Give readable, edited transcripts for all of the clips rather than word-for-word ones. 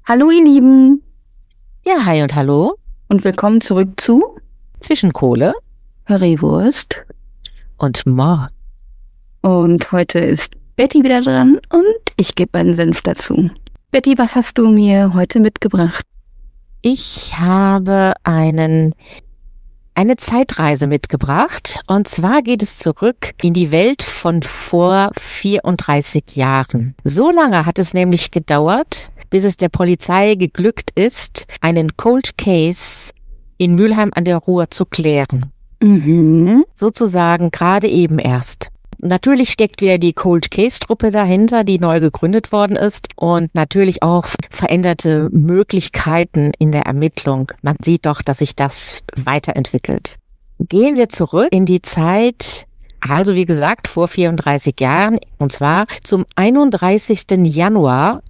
Hallo ihr Lieben Ja, hi und hallo. und willkommen zurück zu Zwischen Kohle Currywurst. und Mord. Und heute ist Betty wieder dran und ich gebe meinen Senf dazu. Betty, was hast du mir heute mitgebracht? Ich habe eine Zeitreise mitgebracht. Und zwar geht es zurück in die Welt von vor 34 Jahren. So lange hat es nämlich gedauert, bis es der Polizei geglückt ist, einen Cold Case in Mülheim an der Ruhr zu klären. Sozusagen gerade eben erst. Natürlich steckt wieder die Cold Case-Truppe dahinter, die neu gegründet worden ist, und natürlich auch veränderte Möglichkeiten in der Ermittlung. Man sieht doch, dass sich das weiterentwickelt. Gehen wir zurück in die Zeit, also wie gesagt, vor 34 Jahren, und zwar zum 31. Januar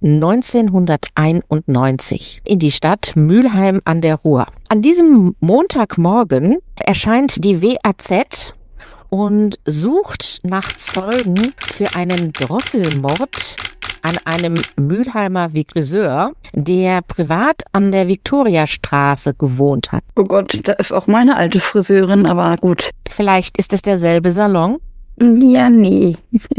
1991 in die Stadt Mülheim an der Ruhr. An diesem Montagmorgen erscheint die WAZ und sucht nach Zeugen für einen Drosselmord an einem Mülheimer Friseur, der privat an der Viktoriastraße gewohnt hat. Oh Gott, da ist auch meine alte Friseurin, aber gut. Vielleicht ist es derselbe Salon? Ja, nee,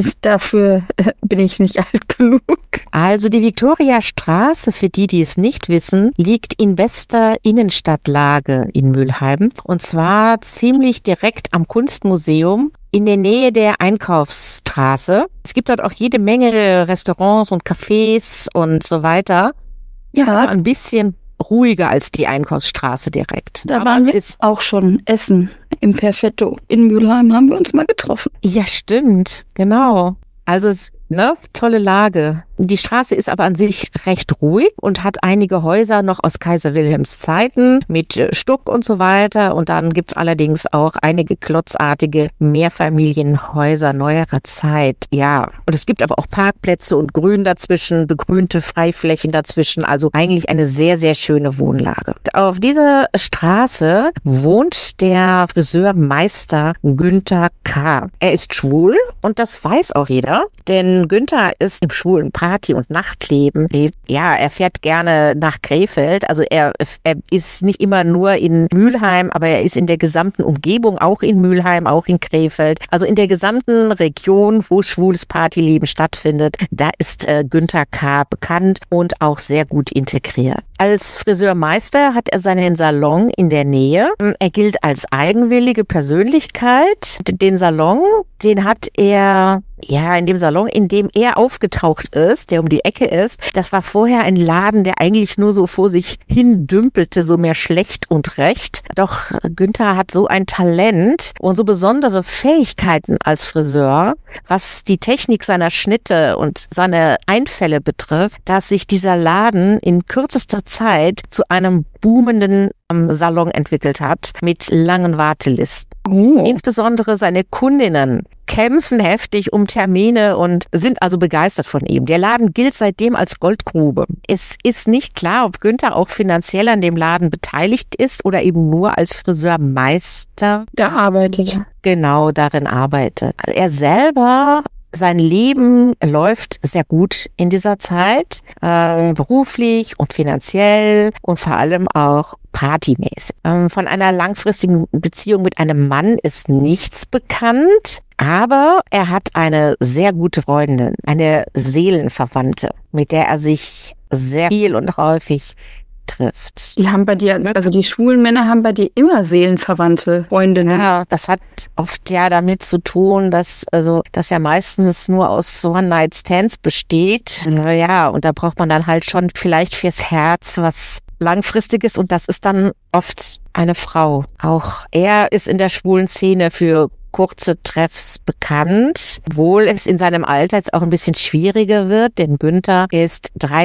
dafür bin ich nicht alt genug. Also die Viktoriastraße, für die es nicht wissen, liegt in bester Innenstadtlage in Mülheim, und zwar ziemlich direkt am Kunstmuseum in der Nähe der Einkaufsstraße. Es gibt dort auch jede Menge Restaurants und Cafés und so weiter. Ja. Ist aber ein bisschen ruhiger als die Einkaufsstraße direkt. Da Aber waren wir es ist auch schon essen. Im Perfetto in Mülheim haben wir uns mal getroffen. Ja, stimmt, genau. Also tolle Lage. Die Straße ist aber an sich recht ruhig und hat einige Häuser noch aus Kaiser Wilhelms Zeiten mit Stuck und so weiter. Und dann gibt's allerdings auch einige klotzartige Mehrfamilienhäuser neuerer Zeit. Ja, und es gibt aber auch Parkplätze und Grün dazwischen, begrünte Freiflächen dazwischen. Also eigentlich eine sehr, sehr schöne Wohnlage. Auf dieser Straße wohnt der Friseurmeister Günther K. Er ist schwul und das weiß auch jeder, denn Günther ist im schwulen Party- und Nachtleben. Ja, er fährt gerne nach Krefeld. Also er ist nicht immer nur in Mülheim, aber er ist in der gesamten Umgebung, auch in Mülheim, auch in Krefeld. Also in der gesamten Region, wo schwules Partyleben stattfindet, da ist Günther K. bekannt und auch sehr gut integriert. Als Friseurmeister hat er seinen Salon in der Nähe. Er gilt als eigenwillige Persönlichkeit. Den Salon, den hat er in dem Salon, in dem er aufgetaucht ist, der um die Ecke ist, das war vorher ein Laden, der eigentlich nur so vor sich hin dümpelte, so mehr schlecht und recht. Doch Günther hat so ein Talent und so besondere Fähigkeiten als Friseur, was die Technik seiner Schnitte und seine Einfälle betrifft, dass sich dieser Laden in kürzester Zeit zu einem boomenden Salon entwickelt hat, mit langen Wartelisten. Insbesondere seine Kundinnen kämpfen heftig um Termine und sind also begeistert von ihm. Der Laden gilt seitdem als Goldgrube. Es ist nicht klar, ob Günther auch finanziell an dem Laden beteiligt ist oder eben nur als Friseurmeister Da arbeitet. genau darin arbeitet. Er selber, sein Leben läuft sehr gut in dieser Zeit, beruflich und finanziell und vor allem auch partymäßig. Von einer langfristigen Beziehung mit einem Mann ist nichts bekannt, aber er hat eine sehr gute Freundin, eine Seelenverwandte, mit der er sich sehr viel und häufig trifft. Die haben bei dir, also die schwulen Männer haben bei dir immer seelenverwandte Freundinnen. Ja, das hat oft ja damit zu tun, dass ja meistens nur aus One-Night-Stands besteht. Ja, und da braucht man dann halt schon vielleicht fürs Herz was Langfristiges, und das ist dann oft eine Frau. Auch er ist in der schwulen Szene für kurze Treffs bekannt, obwohl es in seinem Alter jetzt auch ein bisschen schwieriger wird, denn Günther ist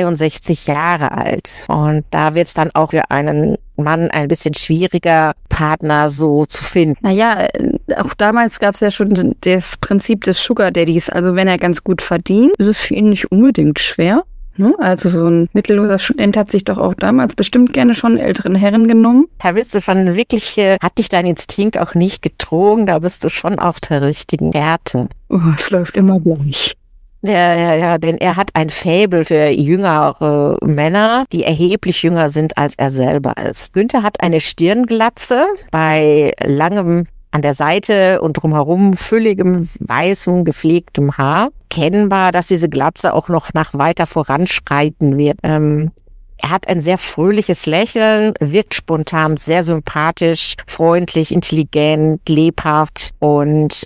63 Jahre alt. Und da wird es dann auch für einen Mann ein bisschen schwieriger, Partner so zu finden. Naja, auch damals gab es ja schon das Prinzip des Sugar Daddies. Also wenn er ganz gut verdient, ist es für ihn nicht unbedingt schwer. Also so ein mittelloser Student hat sich doch auch damals bestimmt gerne schon älteren Herren genommen. Da bist du schon wirklich, hat dich dein Instinkt auch nicht getrogen, da bist du schon auf der richtigen Fährte. Oh, es läuft immer gleich. Ja, denn er hat ein Faible für jüngere Männer, die erheblich jünger sind, als er selber ist. Günther hat eine Stirnglatze bei langem an der Seite und drumherum fülligem, weißem, gepflegtem Haar. Kennbar, dass diese Glatze auch noch nach weiter voranschreiten wird. Er hat ein sehr fröhliches Lächeln, wirkt spontan sehr sympathisch, freundlich, intelligent, lebhaft und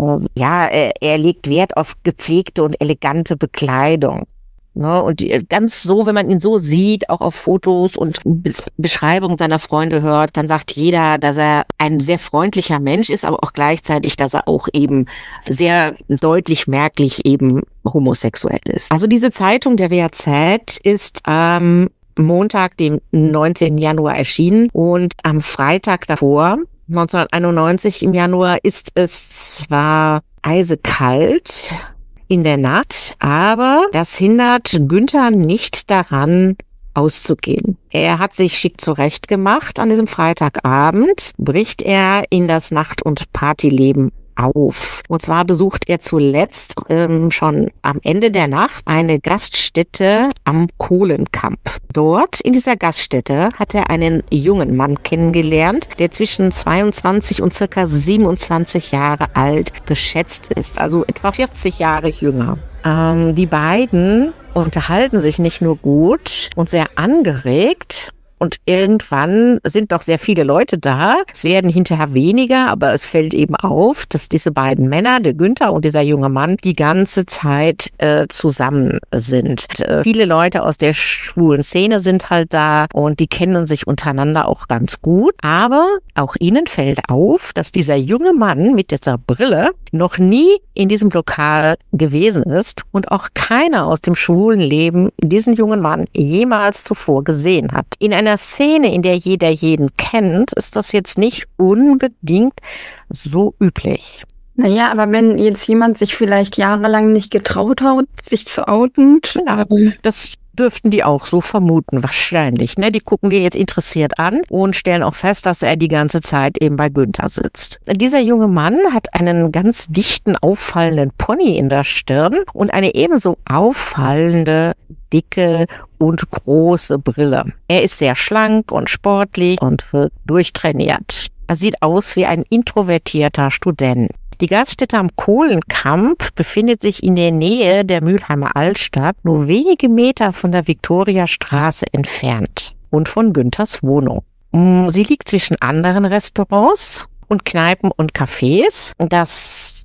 er legt Wert auf gepflegte und elegante Bekleidung. Ne? Und ganz so, wenn man ihn so sieht, auch auf Fotos und Beschreibungen seiner Freunde hört, dann sagt jeder, dass er ein sehr freundlicher Mensch ist, aber auch gleichzeitig, dass er auch eben sehr deutlich merklich eben homosexuell ist. Also diese Zeitung der WAZ ist Montag, dem 19. Januar erschienen und am Freitag davor, 1991 im Januar, ist es zwar eisekalt in der Nacht, aber das hindert Günther nicht daran, auszugehen. Er hat sich schick zurechtgemacht. An diesem Freitagabend bricht er in das Nacht- und Partyleben auf. Und zwar besucht er zuletzt schon am Ende der Nacht eine Gaststätte am Kohlenkamp. Dort in dieser Gaststätte hat er einen jungen Mann kennengelernt, der zwischen 22 und circa 27 Jahre alt geschätzt ist, also etwa 40 Jahre jünger. Die beiden unterhalten sich nicht nur gut und sehr angeregt, und irgendwann sind doch sehr viele Leute da. Es werden hinterher weniger, aber es fällt eben auf, dass diese beiden Männer, der Günther und dieser junge Mann, die ganze Zeit zusammen sind. Viele Leute aus der schwulen Szene sind halt da und die kennen sich untereinander auch ganz gut. Aber auch ihnen fällt auf, dass dieser junge Mann mit dieser Brille noch nie in diesem Lokal gewesen ist und auch keiner aus dem schwulen Leben diesen jungen Mann jemals zuvor gesehen hat. In einer Szene, in der jeder jeden kennt, ist das jetzt nicht unbedingt so üblich. Naja, aber wenn jetzt jemand sich vielleicht jahrelang nicht getraut hat, sich zu outen. Ja, das dürften die auch so vermuten, wahrscheinlich. Ne? Die gucken die jetzt interessiert an und stellen auch fest, dass er die ganze Zeit eben bei Günther sitzt. Dieser junge Mann hat einen ganz dichten, auffallenden Pony in der Stirn und eine ebenso auffallende, dicke und große Brille. Er ist sehr schlank und sportlich und wird durchtrainiert. Er sieht aus wie ein introvertierter Student. Die Gaststätte am Kohlenkamp befindet sich in der Nähe der Mülheimer Altstadt, nur wenige Meter von der Viktoriastraße entfernt und von Günthers Wohnung. Sie liegt zwischen anderen Restaurants und Kneipen und Cafés. Das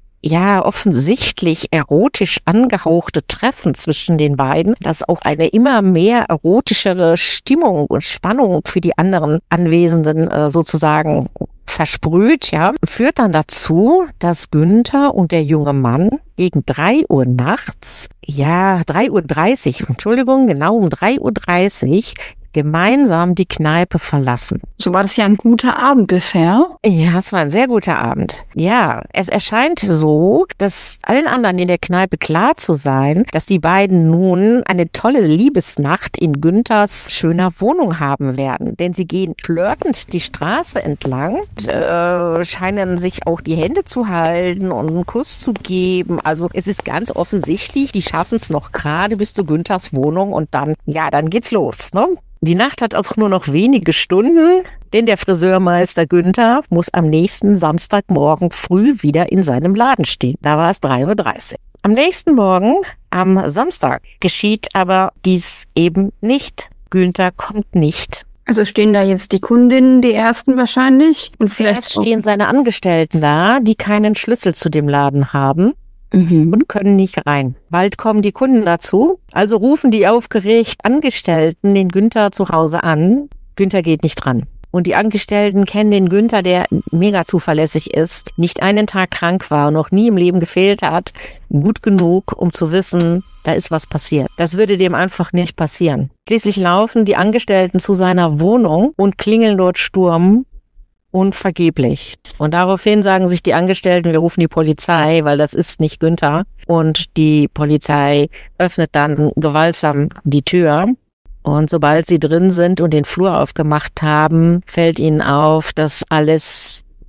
offensichtlich erotisch angehauchte Treffen zwischen den beiden, das auch eine immer mehr erotischere Stimmung und Spannung für die anderen Anwesenden sozusagen versprüht, führt dann dazu, dass Günther und der junge Mann gegen 3 Uhr nachts, 3:30 Uhr, Entschuldigung, genau um 3:30 Uhr gemeinsam die Kneipe verlassen. So war das ja ein guter Abend bisher. Ja, es war ein sehr guter Abend. Ja, es erscheint so, dass allen anderen in der Kneipe klar zu sein, dass die beiden nun eine tolle Liebesnacht in Günthers schöner Wohnung haben werden. Denn sie gehen flirtend die Straße entlang, scheinen sich auch die Hände zu halten und einen Kuss zu geben. Also es ist ganz offensichtlich, die schaffen es noch gerade bis zu Günthers Wohnung und dann geht's los, ne? Die Nacht hat auch nur noch wenige Stunden, denn der Friseurmeister Günther muss am nächsten Samstagmorgen früh wieder in seinem Laden stehen. Da war es 3:30 Uhr. Am nächsten Morgen, am Samstag, geschieht aber dies eben nicht. Günther kommt nicht. Also stehen da jetzt die Kundinnen, die ersten wahrscheinlich? Und vielleicht stehen seine Angestellten da, die keinen Schlüssel zu dem Laden haben. Und können nicht rein. Bald kommen die Kunden dazu, also rufen die aufgeregt Angestellten den Günther zu Hause an. Günther geht nicht ran. Und die Angestellten kennen den Günther, der mega zuverlässig ist, nicht einen Tag krank war, noch nie im Leben gefehlt hat, gut genug, um zu wissen, da ist was passiert. Das würde dem einfach nicht passieren. Schließlich laufen die Angestellten zu seiner Wohnung und klingeln dort Sturm. Und vergeblich. Und daraufhin sagen sich die Angestellten, wir rufen die Polizei, weil das ist nicht Günther. Und die Polizei öffnet dann gewaltsam die Tür. Und sobald sie drin sind und den Flur aufgemacht haben, fällt ihnen auf, dass alles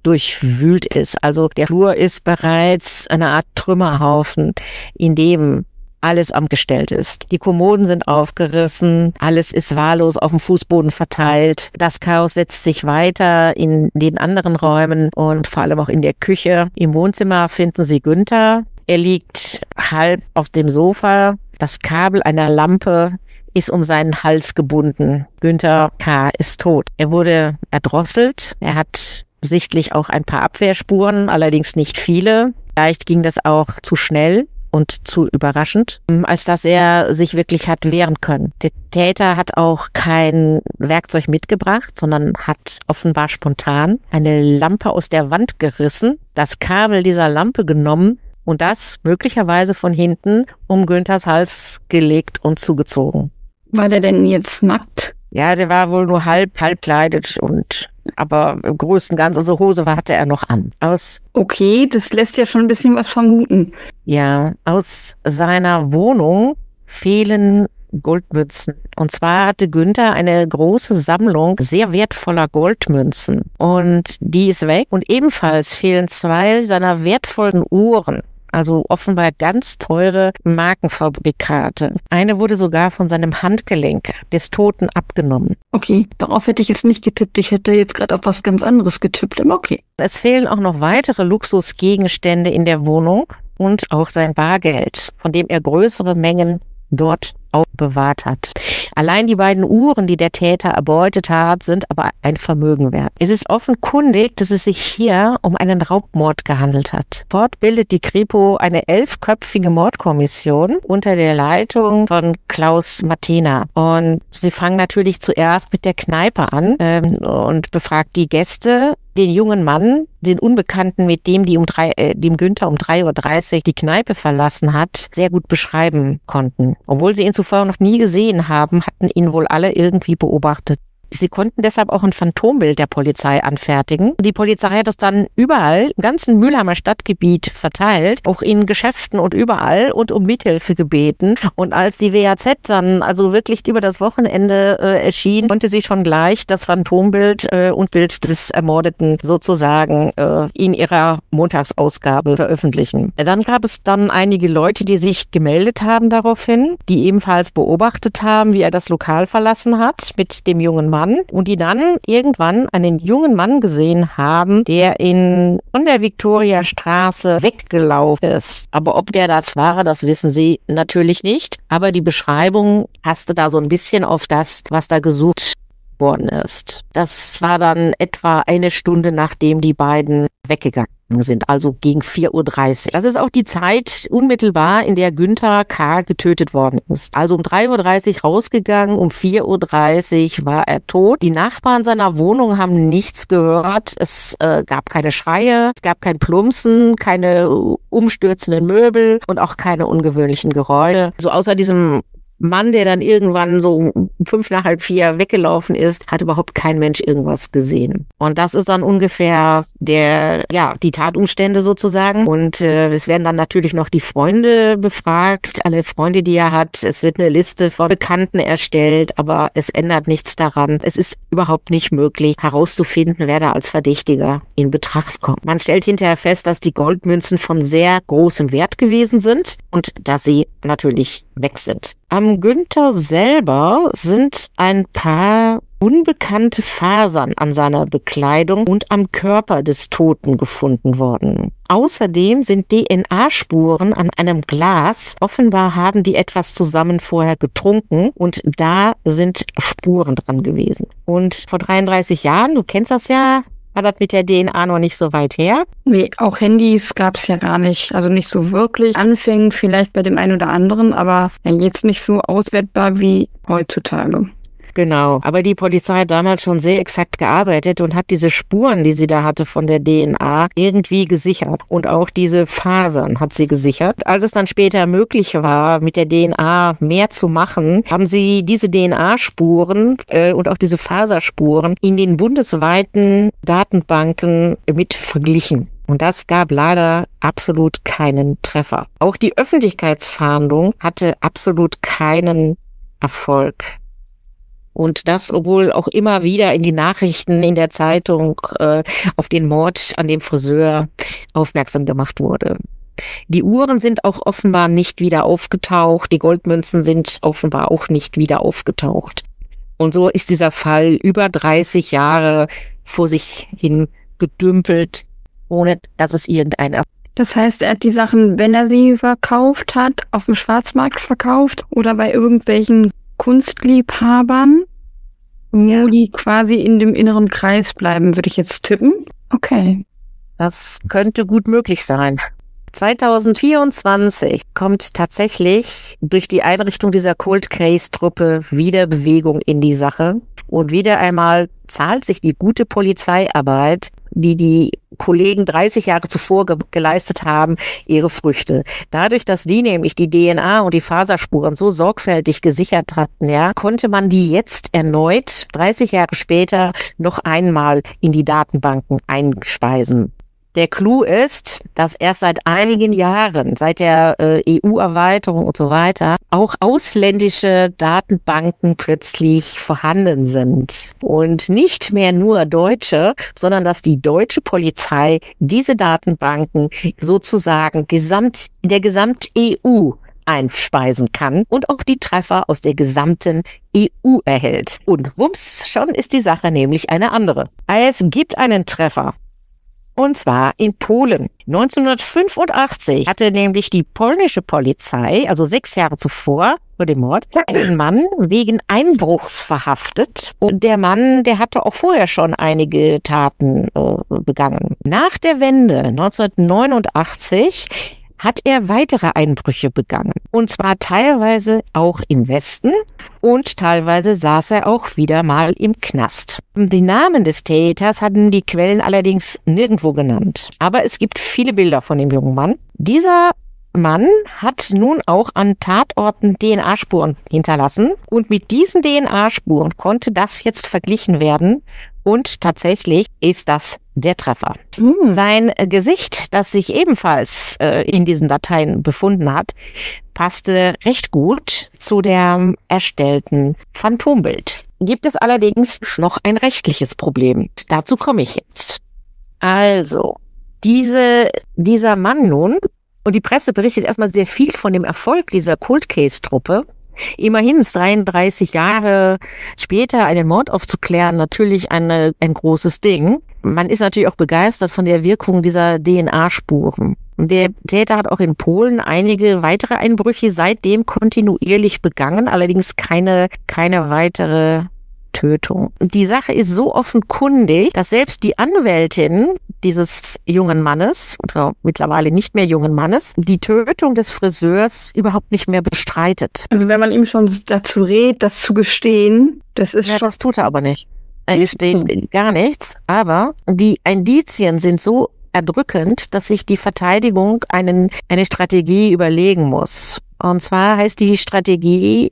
durchwühlt ist. Also der Flur ist bereits eine Art Trümmerhaufen, in dem alles abgestellt ist. Die Kommoden sind aufgerissen, alles ist wahllos auf dem Fußboden verteilt. Das Chaos setzt sich weiter in den anderen Räumen und vor allem auch in der Küche. Im Wohnzimmer finden sie Günther. Er liegt halb auf dem Sofa. Das Kabel einer Lampe ist um seinen Hals gebunden. Günther K. ist tot. Er wurde erdrosselt. Er hat sichtlich auch ein paar Abwehrspuren, allerdings nicht viele. Vielleicht ging das auch zu schnell und zu überraschend, als dass er sich wirklich hat wehren können. Der Täter hat auch kein Werkzeug mitgebracht, sondern hat offenbar spontan eine Lampe aus der Wand gerissen, das Kabel dieser Lampe genommen und das möglicherweise von hinten um Günthers Hals gelegt und zugezogen. War der denn jetzt nackt? Ja, der war wohl nur halb kleidet aber im größten Ganzen, also Hose hatte er noch an. Okay, das lässt ja schon ein bisschen was vermuten. Ja, aus seiner Wohnung fehlen Goldmünzen. Und zwar hatte Günther eine große Sammlung sehr wertvoller Goldmünzen. Und die ist weg. Und ebenfalls fehlen 2 seiner wertvollen Uhren. Also offenbar ganz teure Markenfabrikate. Eine wurde sogar von seinem Handgelenk des Toten abgenommen. Okay, darauf hätte ich jetzt nicht getippt. Ich hätte jetzt gerade auf was ganz anderes getippt, aber okay. Es fehlen auch noch weitere Luxusgegenstände in der Wohnung und auch sein Bargeld, von dem er größere Mengen dort aufbewahrt hat. Allein die beiden Uhren, die der Täter erbeutet hat, sind aber ein Vermögen wert. Es ist offenkundig, dass es sich hier um einen Raubmord gehandelt hat. Dort bildet die Kripo eine 11-köpfige Mordkommission unter der Leitung von Klaus Mathena. Und sie fangen natürlich zuerst mit der Kneipe an und befragt die Gäste, den jungen Mann, den Unbekannten, mit dem dem Günther um 3:30 Uhr die Kneipe verlassen hat, sehr gut beschreiben konnten. Obwohl sie ihn zuvor noch nie gesehen haben, hatten ihn wohl alle irgendwie beobachtet. Sie konnten deshalb auch ein Phantombild der Polizei anfertigen. Die Polizei hat das dann überall im ganzen Mülheimer Stadtgebiet verteilt, auch in Geschäften und überall und um Mithilfe gebeten. Und als die WAZ dann also wirklich über das Wochenende erschien, konnte sie schon gleich das Phantombild und Bild des Ermordeten sozusagen in ihrer Montagsausgabe veröffentlichen. Dann gab es dann einige Leute, die sich gemeldet haben daraufhin, die ebenfalls beobachtet haben, wie er das Lokal verlassen hat mit dem jungen Mann. Und die dann irgendwann einen jungen Mann gesehen haben, der von der Viktoriastraße weggelaufen ist. Aber ob der das war, das wissen sie natürlich nicht. Aber die Beschreibung passte da so ein bisschen auf das, was da gesucht worden ist. Das war dann etwa eine Stunde, nachdem die beiden weggegangen sind, also gegen 4:30 Uhr. Das ist auch die Zeit unmittelbar, in der Günther K. getötet worden ist. Also um 3:30 Uhr rausgegangen, um 4:30 Uhr war er tot. Die Nachbarn seiner Wohnung haben nichts gehört. Es gab keine Schreie, es gab kein Plumpsen, keine umstürzenden Möbel und auch keine ungewöhnlichen Geräusche. So außer diesem Mann, der dann irgendwann so 3:55 weggelaufen ist, hat überhaupt kein Mensch irgendwas gesehen. Und das ist dann ungefähr die Tatumstände sozusagen. Und es werden dann natürlich noch die Freunde befragt, alle Freunde, die er hat. Es wird eine Liste von Bekannten erstellt, aber es ändert nichts daran. Es ist überhaupt nicht möglich, herauszufinden, wer da als Verdächtiger in Betracht kommt. Man stellt hinterher fest, dass die Goldmünzen von sehr großem Wert gewesen sind und dass sie natürlich weg sind. Am Günther selber sind ein paar unbekannte Fasern an seiner Bekleidung und am Körper des Toten gefunden worden. Außerdem sind DNA-Spuren an einem Glas. Offenbar haben die etwas zusammen vorher getrunken und da sind Spuren dran gewesen. Und vor 33 Jahren, du kennst das ja, war das mit der DNA noch nicht so weit her? Nee, auch Handys gab es ja gar nicht. Also nicht so wirklich. Anfängen vielleicht bei dem einen oder anderen, aber jetzt nicht so auswertbar wie heutzutage. Genau, aber die Polizei hat damals schon sehr exakt gearbeitet und hat diese Spuren, die sie da hatte von der DNA, irgendwie gesichert. Und auch diese Fasern hat sie gesichert. Als es dann später möglich war, mit der DNA mehr zu machen, haben sie diese DNA-Spuren und auch diese Faserspuren in den bundesweiten Datenbanken mit verglichen. Und das gab leider absolut keinen Treffer. Auch die Öffentlichkeitsfahndung hatte absolut keinen Erfolg. Und das, obwohl auch immer wieder in die Nachrichten, in der Zeitung auf den Mord an dem Friseur aufmerksam gemacht wurde. Die Uhren sind auch offenbar nicht wieder aufgetaucht. Die Goldmünzen sind offenbar auch nicht wieder aufgetaucht. Und so ist dieser Fall über 30 Jahre vor sich hin gedümpelt, ohne dass es irgendeiner. Das heißt, er hat die Sachen, wenn er sie verkauft hat, auf dem Schwarzmarkt verkauft oder bei irgendwelchen Kunstliebhabern, wo die quasi in dem inneren Kreis bleiben, würde ich jetzt tippen. Okay. Das könnte gut möglich sein. 2024 kommt tatsächlich durch die Einrichtung dieser Cold Case Truppe wieder Bewegung in die Sache. Und wieder einmal zahlt sich die gute Polizeiarbeit, die die Kollegen 30 Jahre zuvor geleistet haben, ihre Früchte. Dadurch, dass die nämlich die DNA und die Faserspuren so sorgfältig gesichert hatten, ja, konnte man die jetzt erneut 30 Jahre später noch einmal in die Datenbanken einspeisen. Der Clou ist, dass erst seit einigen Jahren, seit der EU-Erweiterung und so weiter, auch ausländische Datenbanken plötzlich vorhanden sind. Und nicht mehr nur deutsche, sondern dass die deutsche Polizei diese Datenbanken sozusagen in der Gesamt-EU einspeisen kann und auch die Treffer aus der gesamten EU erhält. Und wumms, schon ist die Sache nämlich eine andere. Es gibt einen Treffer. Und zwar in Polen. 1985 hatte nämlich die polnische Polizei, also 6 Jahre zuvor, vor dem Mord, einen Mann wegen Einbruchs verhaftet. Und der Mann, der hatte auch vorher schon einige Taten begangen. Nach der Wende 1989 hat er weitere Einbrüche begangen. Und zwar teilweise auch im Westen und teilweise saß er auch wieder mal im Knast. Die Namen des Täters hatten die Quellen allerdings nirgendwo genannt. Aber es gibt viele Bilder von dem jungen Mann. Dieser Mann hat nun auch an Tatorten DNA-Spuren hinterlassen. Und mit diesen DNA-Spuren konnte das jetzt verglichen werden. Und tatsächlich ist das der Treffer. Sein Gesicht, das sich ebenfalls in diesen Dateien befunden hat, passte recht gut zu dem erstellten Phantombild. Gibt es allerdings noch ein rechtliches Problem. Dazu komme ich jetzt. Also, dieser Mann nun, und die Presse berichtet erstmal sehr viel von dem Erfolg dieser Cold Case Truppe. Immerhin ist 33 Jahre später einen Mord aufzuklären natürlich ein großes Ding. Man ist natürlich auch begeistert von der Wirkung dieser DNA-Spuren. Der Täter hat auch in Polen einige weitere Einbrüche seitdem kontinuierlich begangen, allerdings keine weitere Tötung. Die Sache ist so offenkundig, dass selbst die Anwältin dieses jungen Mannes, oder mittlerweile nicht mehr jungen Mannes, die Tötung des Friseurs überhaupt nicht mehr bestreitet. Also wenn man ihm schon dazu rät, das zu gestehen, das ist schon... Das tut er aber nicht. Er gesteht gar nichts, aber die Indizien sind so erdrückend, dass sich die Verteidigung eine Strategie überlegen muss. Und zwar heißt die Strategie,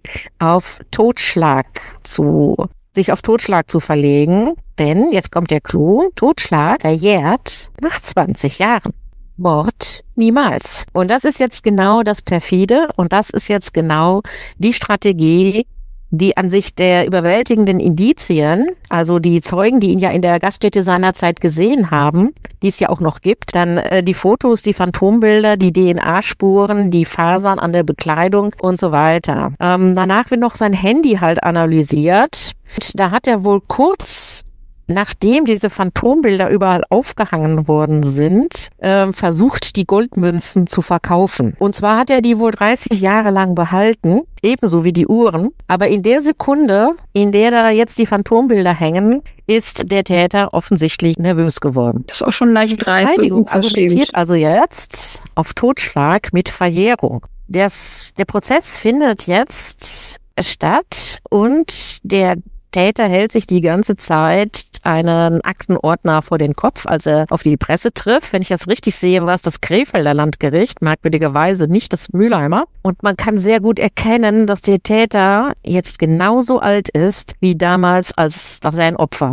sich auf Totschlag zu verlegen, denn, jetzt kommt der Clou, Totschlag verjährt nach 20 Jahren. Mord niemals. Und das ist jetzt genau das Perfide und das ist jetzt genau die Strategie, die an sich der überwältigenden Indizien, also die Zeugen, die ihn ja in der Gaststätte seinerzeit gesehen haben, die es ja auch noch gibt, dann die Fotos, die Phantombilder, die DNA-Spuren, die Fasern an der Bekleidung und so weiter. Danach wird noch sein Handy halt analysiert. Da hat er wohl kurz, nachdem diese Phantombilder überall aufgehangen worden sind, versucht, die Goldmünzen zu verkaufen. Und zwar hat er die wohl 30 Jahre lang behalten, ebenso wie die Uhren. Aber in der Sekunde, in der da jetzt die Phantombilder hängen, ist der Täter offensichtlich nervös geworden. Das ist auch schon leicht dreist und unverschämt. Argumentiert also jetzt auf Totschlag mit Verjährung. Der Prozess findet jetzt statt und der Täter hält sich die ganze Zeit einen Aktenordner vor den Kopf, als er auf die Presse trifft. Wenn ich das richtig sehe, war es das Krefelder Landgericht, merkwürdigerweise nicht das Mülheimer. Und man kann sehr gut erkennen, dass der Täter jetzt genauso alt ist wie damals als sein Opfer.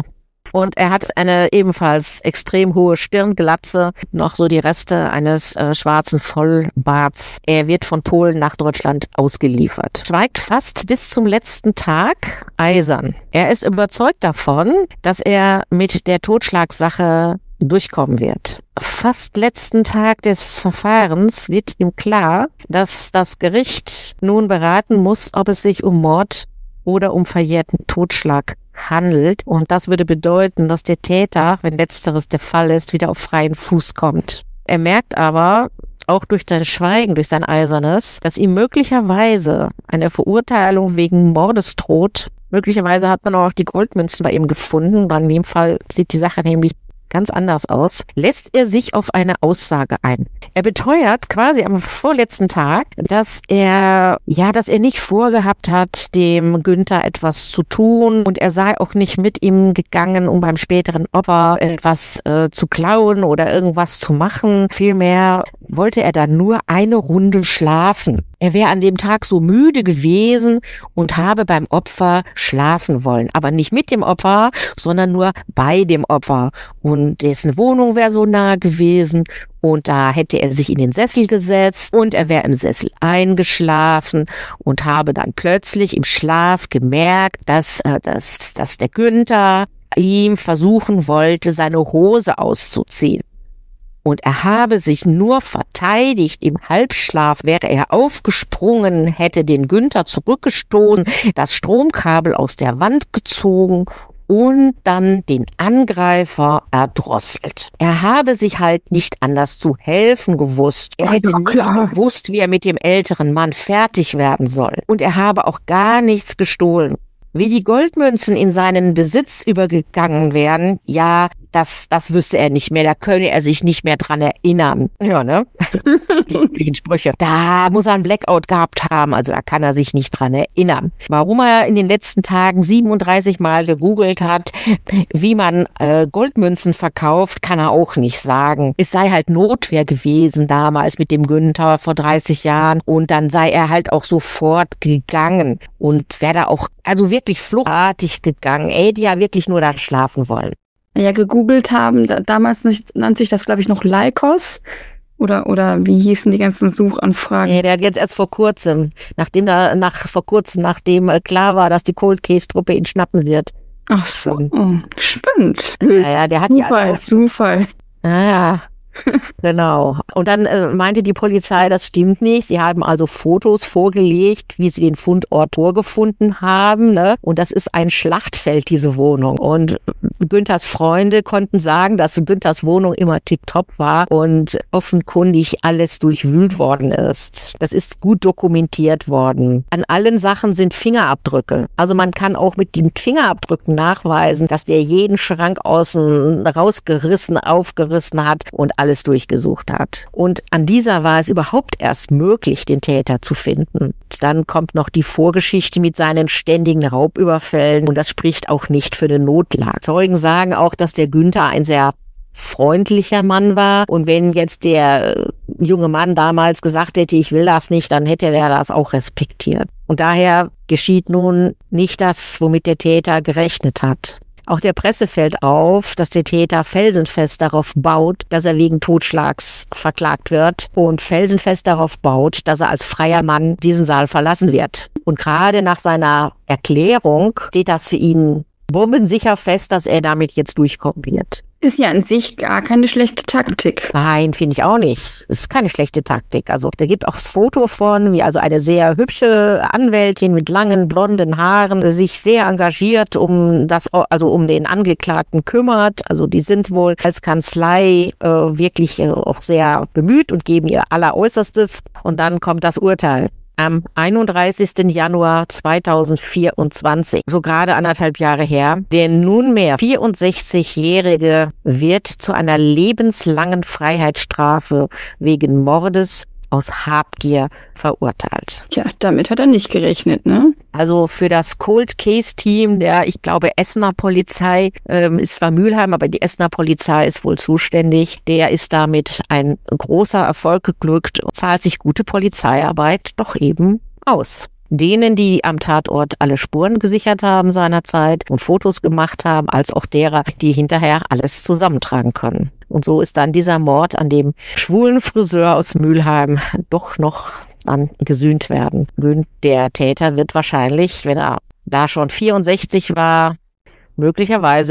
Und er hat eine ebenfalls extrem hohe Stirnglatze, noch so die Reste eines schwarzen Vollbarts. Er wird von Polen nach Deutschland ausgeliefert. Schweigt fast bis zum letzten Tag eisern. Er ist überzeugt davon, dass er mit der Totschlagssache durchkommen wird. Fast letzten Tag des Verfahrens wird ihm klar, dass das Gericht nun beraten muss, ob es sich um Mord oder um verjährten Totschlag handelt. Und das würde bedeuten, dass der Täter, wenn letzteres der Fall ist, wieder auf freien Fuß kommt. Er merkt aber, auch durch sein Schweigen, durch sein Eisernes, dass ihm möglicherweise eine Verurteilung wegen Mordes droht. Möglicherweise hat man auch die Goldmünzen bei ihm gefunden. In dem Fall sieht die Sache nämlich ganz anders aus, lässt er sich auf eine Aussage ein. Er beteuert quasi am vorletzten Tag, dass er nicht vorgehabt hat, dem Günther etwas zu tun und er sei auch nicht mit ihm gegangen, um beim späteren Opfer etwas zu klauen oder irgendwas zu machen. Vielmehr wollte er dann nur eine Runde schlafen. Er wäre an dem Tag so müde gewesen und habe beim Opfer schlafen wollen. Aber nicht mit dem Opfer, sondern nur bei dem Opfer. Und dessen Wohnung wäre so nah gewesen. Und da hätte er sich in den Sessel gesetzt und er wäre im Sessel eingeschlafen und habe dann plötzlich im Schlaf gemerkt, dass der Günther ihm versuchen wollte, seine Hose auszuziehen. Und er habe sich nur verteidigt. Im Halbschlaf wäre er aufgesprungen, hätte den Günther zurückgestoßen, das Stromkabel aus der Wand gezogen und dann den Angreifer erdrosselt. Er habe sich halt nicht anders zu helfen gewusst. Er hätte nicht gewusst, wie er mit dem älteren Mann fertig werden soll. Und er habe auch gar nichts gestohlen. Wie die Goldmünzen in seinen Besitz übergegangen wären, ja, das wüsste er nicht mehr, da könne er sich nicht mehr dran erinnern. Ja, ne? Die üblichen Sprüche. Da muss er einen Blackout gehabt haben, also da kann er sich nicht dran erinnern. Warum er in den letzten Tagen 37 Mal gegoogelt hat, wie man Goldmünzen verkauft, kann er auch nicht sagen. Es sei halt Notwehr gewesen damals mit dem Günther vor 30 Jahren und dann sei er halt auch sofort gegangen und wäre da auch also wirklich fluchtartig gegangen. Er hätte ja wirklich nur da schlafen wollen. Ja, gegoogelt haben, damals nannte sich das, glaube ich, noch Lycos oder wie hießen die ganzen Suchanfragen? Ja, der hat jetzt erst vor kurzem, nachdem klar war, dass die Cold Case Truppe ihn schnappen wird. Ach so, spannend. Ja, der hat Zufall. Ja. Genau. Und dann meinte die Polizei, das stimmt nicht. Sie haben also Fotos vorgelegt, wie sie den Fundort vorgefunden haben. Ne? Und das ist ein Schlachtfeld, diese Wohnung. Und Günthers Freunde konnten sagen, dass Günthers Wohnung immer tipptopp war und offenkundig alles durchwühlt worden ist. Das ist gut dokumentiert worden. An allen Sachen sind Fingerabdrücke. Also man kann auch mit den Fingerabdrücken nachweisen, dass der jeden Schrank außen rausgerissen, aufgerissen hat und alles durchgesucht hat. Und an dieser war es überhaupt erst möglich, den Täter zu finden. Dann kommt noch die Vorgeschichte mit seinen ständigen Raubüberfällen und das spricht auch nicht für eine Notlage. Zeugen sagen auch, dass der Günther ein sehr freundlicher Mann war und wenn jetzt der junge Mann damals gesagt hätte, ich will das nicht, dann hätte er das auch respektiert. Und daher geschieht nun nicht das, womit der Täter gerechnet hat. Auch der Presse fällt auf, dass der Täter felsenfest darauf baut, dass er wegen Totschlags verklagt wird und felsenfest darauf baut, dass er als freier Mann diesen Saal verlassen wird. Und gerade nach seiner Erklärung steht das für ihn bombensicher fest, dass er damit jetzt durchkommen wird. Ist ja an sich gar keine schlechte Taktik. Nein, finde ich auch nicht. Es ist keine schlechte Taktik. Also da gibt auch das Foto von, wie also eine sehr hübsche Anwältin mit langen blonden Haaren sich sehr engagiert um den Angeklagten kümmert. Also die sind wohl als Kanzlei wirklich auch sehr bemüht und geben ihr Alleräußerstes. Und dann kommt das Urteil. Am 31. Januar 2024, so gerade 1,5 Jahre her, der nunmehr 64-Jährige wird zu einer lebenslangen Freiheitsstrafe wegen Mordes aus Habgier verurteilt. Tja, damit hat er nicht gerechnet, ne? Also für das Cold Case Team der, ich glaube, Essener Polizei, ist zwar Mülheim, aber die Essener Polizei ist wohl zuständig. Der ist damit ein großer Erfolg geglückt und zahlt sich gute Polizeiarbeit doch eben aus. denen, die am Tatort alle Spuren gesichert haben seinerzeit und Fotos gemacht haben, als auch derer, die hinterher alles zusammentragen können. Und so ist dann dieser Mord an dem schwulen Friseur aus Mülheim doch noch dann gesühnt werden. Der Täter wird wahrscheinlich, wenn er da schon 64 war, möglicherweise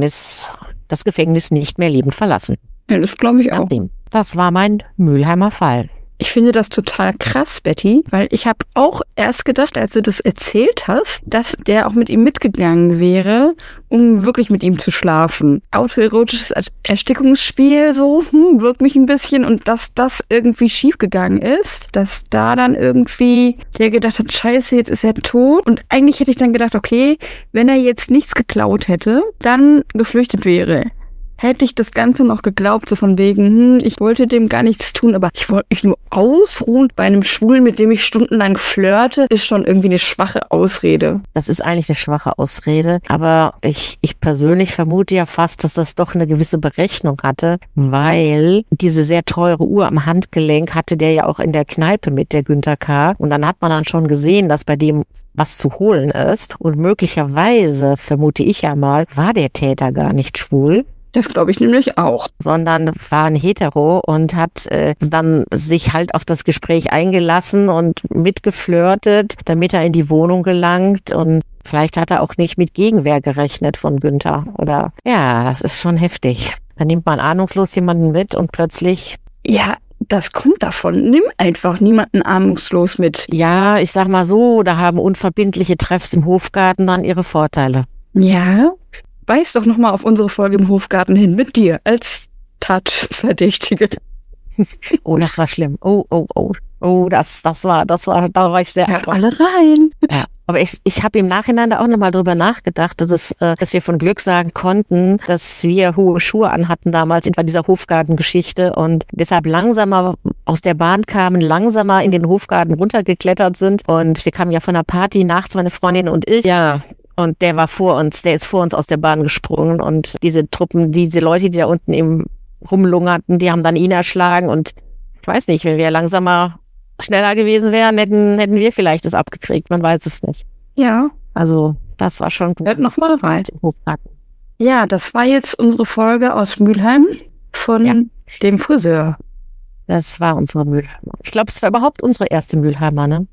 das Gefängnis nicht mehr lebend verlassen. Ja, das glaube ich auch. Das war mein Mülheimer Fall. Ich finde das total krass, Betty, weil ich habe auch erst gedacht, als du das erzählt hast, dass der auch mit ihm mitgegangen wäre, um wirklich mit ihm zu schlafen. Autoerotisches Erstickungsspiel, so, wirkt mich ein bisschen, und dass das irgendwie schiefgegangen ist, dass da dann irgendwie der gedacht hat, scheiße, jetzt ist er tot. Und eigentlich hätte ich dann gedacht, okay, wenn er jetzt nichts geklaut hätte, dann geflüchtet wäre. Hätte ich das Ganze noch geglaubt, so von wegen, ich wollte dem gar nichts tun, aber ich wollte mich nur ausruhen. Bei einem Schwulen, mit dem ich stundenlang flirte, ist schon irgendwie eine schwache Ausrede. Das ist eigentlich eine schwache Ausrede, aber ich persönlich vermute ja fast, dass das doch eine gewisse Berechnung hatte, weil diese sehr teure Uhr am Handgelenk hatte der ja auch in der Kneipe mit, der Günther K. Und dann hat man dann schon gesehen, dass bei dem was zu holen ist. Und möglicherweise, vermute ich ja mal, war der Täter gar nicht schwul. Das glaube ich nämlich auch. Sondern war ein Hetero und hat dann sich halt auf das Gespräch eingelassen und mitgeflirtet, damit er in die Wohnung gelangt. Und vielleicht hat er auch nicht mit Gegenwehr gerechnet von Günther. Oder ja, das ist schon heftig. Dann nimmt man ahnungslos jemanden mit und plötzlich... Ja, das kommt davon. Nimm einfach niemanden ahnungslos mit. Ja, ich sag mal so, da haben unverbindliche Treffs im Hofgarten dann ihre Vorteile. Ja, weis doch nochmal auf unsere Folge im Hofgarten hin mit dir als Tatverdächtige. Oh, das war schlimm. Oh, da war ich sehr erschrocken. Alle rein. Ja, aber ich habe im Nachhinein da auch nochmal drüber nachgedacht, dass wir von Glück sagen konnten, dass wir hohe Schuhe anhatten damals in dieser Hofgartengeschichte und deshalb langsamer aus der Bahn kamen, langsamer in den Hofgarten runtergeklettert sind. Und wir kamen ja von der Party nachts, meine Freundin und ich. Ja. Und der ist vor uns aus der Bahn gesprungen und diese Leute, die da unten eben rumlungerten, die haben dann ihn erschlagen und ich weiß nicht, wenn wir schneller gewesen wären, hätten wir vielleicht das abgekriegt, man weiß es nicht. Ja. Also, das war schon gut. Hört noch mal rein. Ja, das war jetzt unsere Folge aus Mülheim von dem Friseur. Das war unsere Mülheimer. Ich glaube, es war überhaupt unsere erste Mülheimer, ne?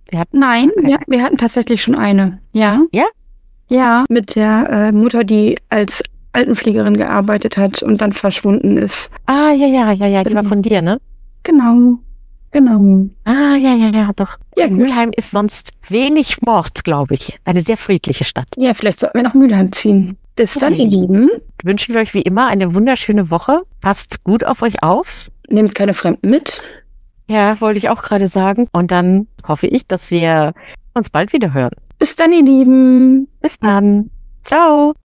Wir hatten tatsächlich schon eine. Ja? Ja? Ja, mit der Mutter, die als Altenpflegerin gearbeitet hat und dann verschwunden ist. Ah, ja, die war von dir, ne? Genau. Ah, ja, doch. Ja, Mülheim ist sonst wenig Mord, glaube ich. Eine sehr friedliche Stadt. Ja, vielleicht sollten wir nach Mülheim ziehen. Bis dann, ihr Lieben. Wünschen wir euch wie immer eine wunderschöne Woche. Passt gut auf euch auf. Nehmt keine Fremden mit. Ja, wollte ich auch gerade sagen. Und dann hoffe ich, dass wir uns bald wieder hören. Bis dann, ihr Lieben. Bis dann. Ciao.